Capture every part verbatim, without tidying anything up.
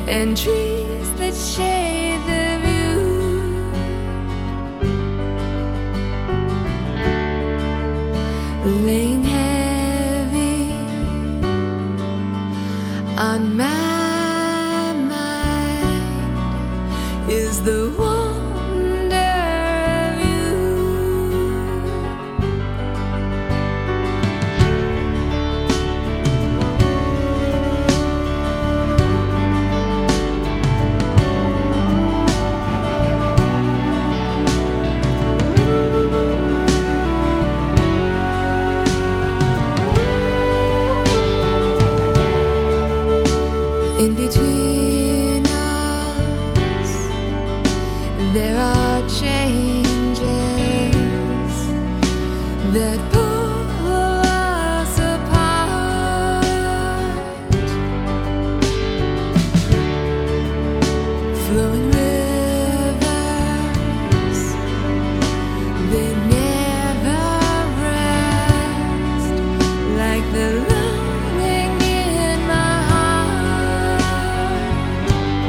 and trees that shade the view. Laying heavy on my mind is the wonder of you. In between us, there are changes that pull us apart. Flowing rivers, they never rest, like the longing in my heart,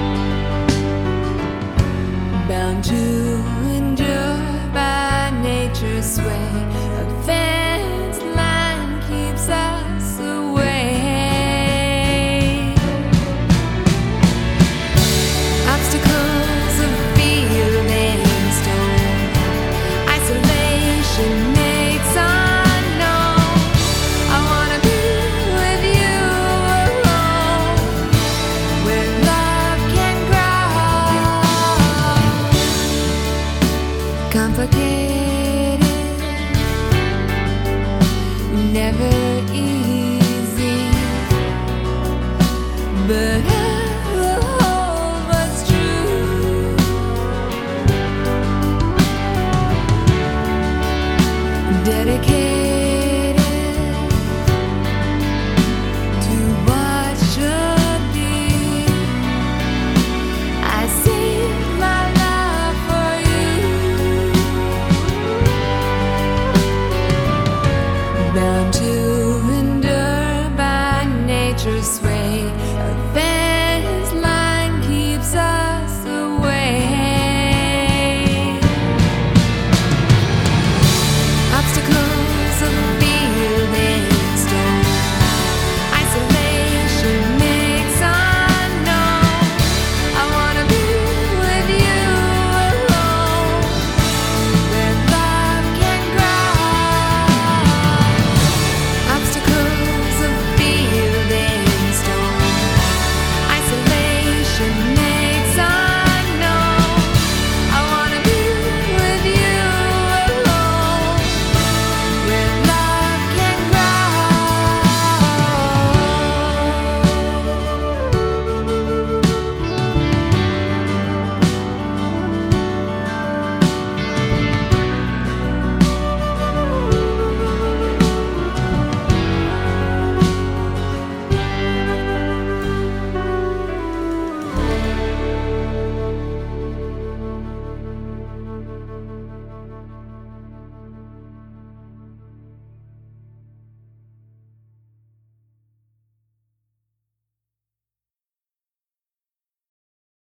bound to endure by nature's sway. A fence line keeps us away. Obstacles of field and stone, isolation makes unknown. I wanna be with you alone, where love can grow. Complicated, never easy, but